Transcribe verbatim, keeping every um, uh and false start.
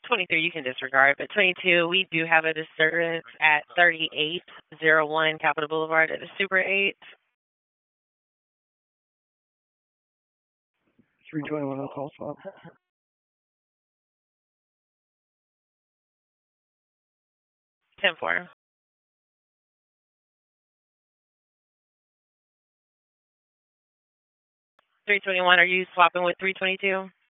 twenty-three, you can disregard, but twenty-two, we do have a disturbance at thirty-eight oh one Capitol Boulevard at the Super eight. three twenty-one on call swap. ten four. three twenty-one, are you swapping with three twenty-two?